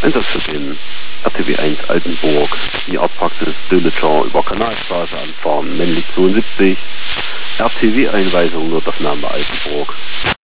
Einsatz für den RTW 1 Altenburg, die Arztpraxis Dölitscher über Kanalstraße anfahren, männlich 72, RTW-Einweisung, Notaufnahme Altenburg.